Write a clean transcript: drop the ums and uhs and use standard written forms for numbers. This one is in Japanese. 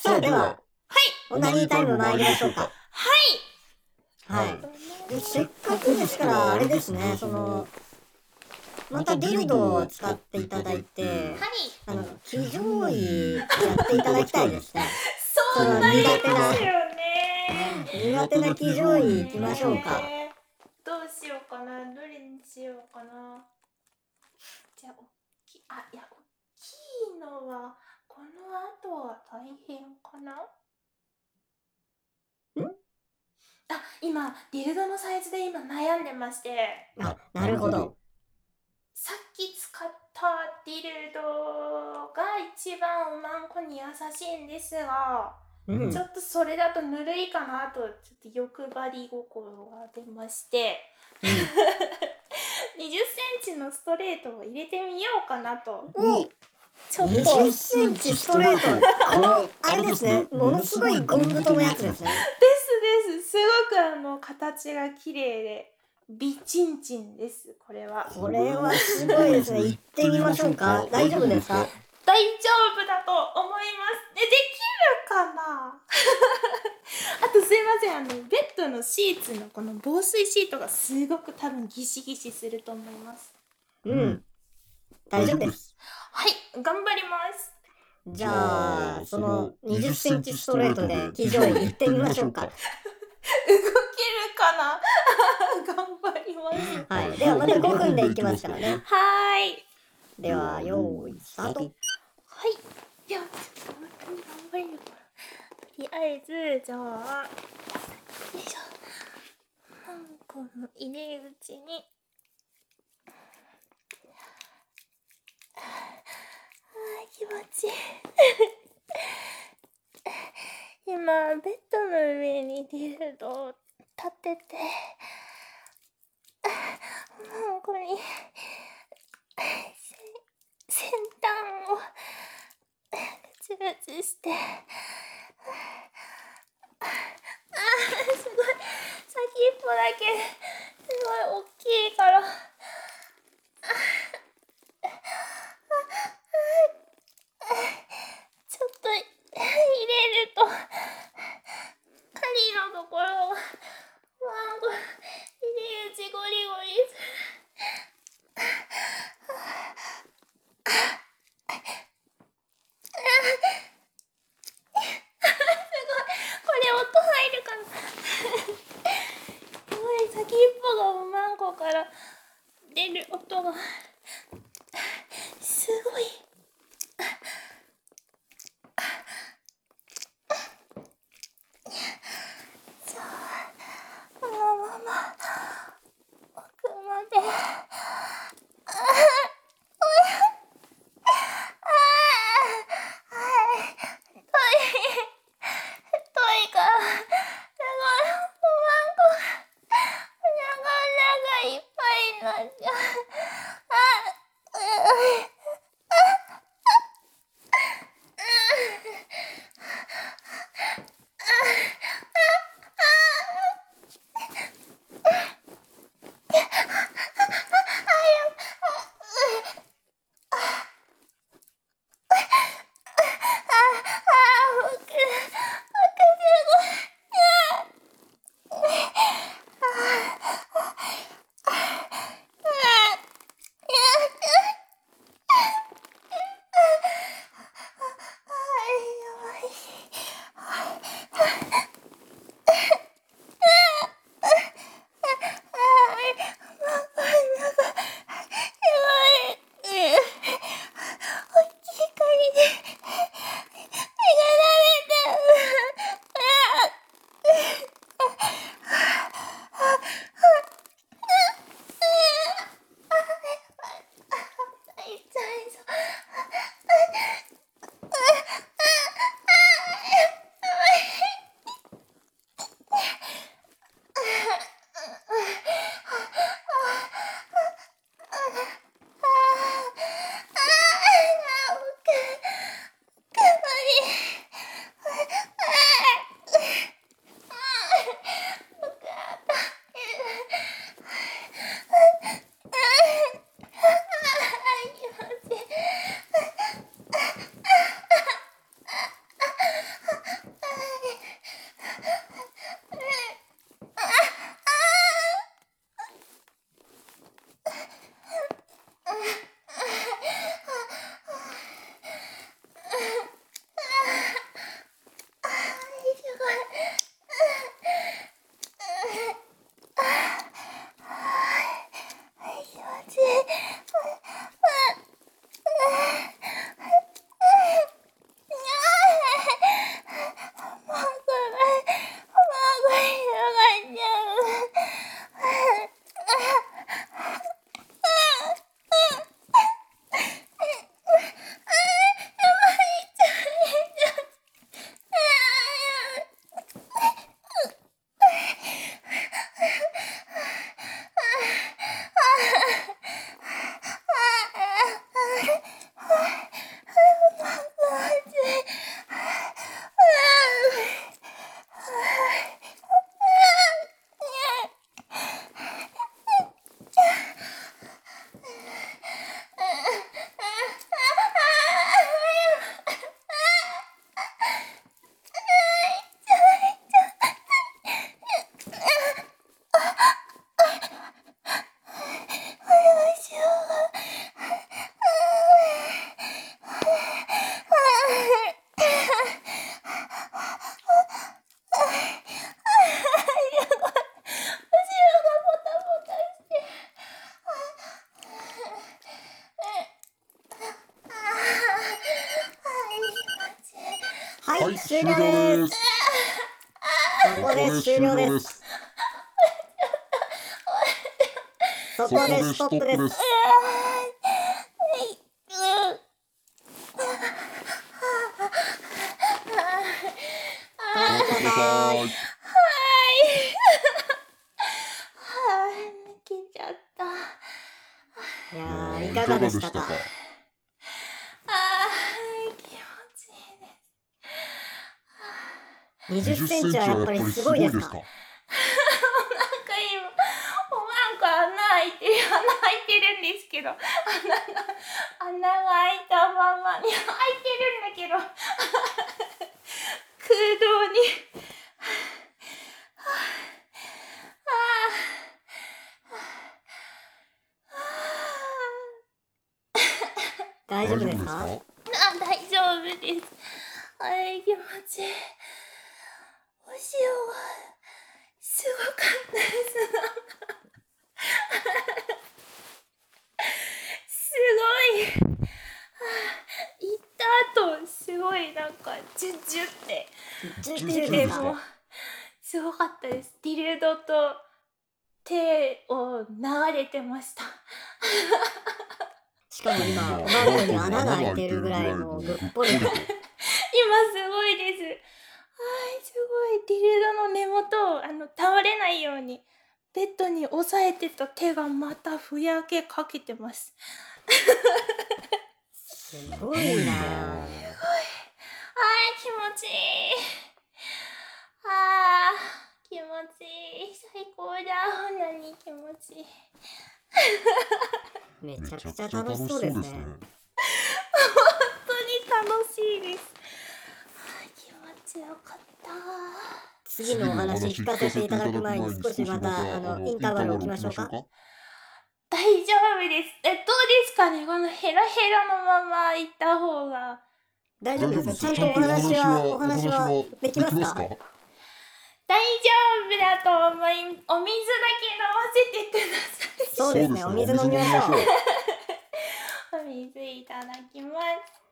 さあでは、オナニータイム参りましょうか。はい。でせっかくですからあれですね、またディルドを使っていただいて、騎乗位やっていただきたいですね。 そうなりますよね。 苦手な騎乗位行きましょうか。 どうしようかな、どれにしようかな。じゃあ、大きいのはこの後は大変かな。今ディルドのサイズで今悩んでまして、 なるほど。 さっき使ったディルドが一番おまんこに優しいんですが、ちょっとそれだとぬるいかなと、ちょっと欲張り心が出まして、20センチのストレートを入れてみようかなと。ちょっと 20センチストレート。あれですね、ものすごいゴン太のやつですね。 ですすごく形が綺麗で美チンチンです。これはすごいですね。行ってみましょうか。大丈夫ですか？ 大丈夫だと思います。できるかなあとすいません、ベッドのシーツのこの防水シートがすごく多分ギシギシすると思います。 大丈夫です。 はい、頑張ります。 じゃあその20センチストレートで騎乗位行ってみましょうか。 動けるかな頑張ります。 はい、ではまた5分で行きますからね。 はい。 では用意スタート。 はい。ではちょっと本当に頑張れるかな。とりあえずじゃあ、よいしょ。この入り口に。気持ちいい。今ベッドの上にディルドを立てて、もうこれに先端をグツグツして、すごい先っぽだけすごい大きいから、ちょっと入れると針のところがワンコ入り口ゴリゴリする。これ音入るかなすごい先っぽがおまんこから出る音がすごい。じゃあこのまま奥まで太いから、すごいおまんこがお腹がいっぱいになっちゃう。 はい、 はい、 終終了了で。 ですす。 そこで終了です。そこでストップです。止まってください。 抜けちゃった。 いやー、いかがでしたか？ 気持ちいいです。 20センチはやっぱりすごいですか？ なんか今なんか穴開いてるんですけど、穴が開いたままに開いてるんだけど空洞に大丈夫ですか？ 大丈夫です。気持ちいい。お塩がすごかったです。すごい。行った後すごいなんかジュッジュってジュッジュッジュですか？ ジュですか？ すごかったです。ディルドと手を流れてました。 しかも今、おまんこに穴が開いてるぐらいのぐっぽりと。 今すごいです。すごい。ディルドの根元を倒れないようにベッドに押さえてた手がまたふやけかけてます。 すごいな。 気持ちいい。気持ちいい。最高だ。何気持ちいい。 めちゃくちゃ楽しそうですね。 本当に楽しいです。気持ちよかった。 次のお話聞かせていただく前に少しまたインターバル置きましょうか。 大丈夫です。どうですかね、このヘラヘラのまま行った方が。 大丈夫ですか？ちゃんとお話はできますか？ 大丈夫だと思い、お水だけ飲ませてください。 そうですね、お水飲みましょう。 お水いただきます。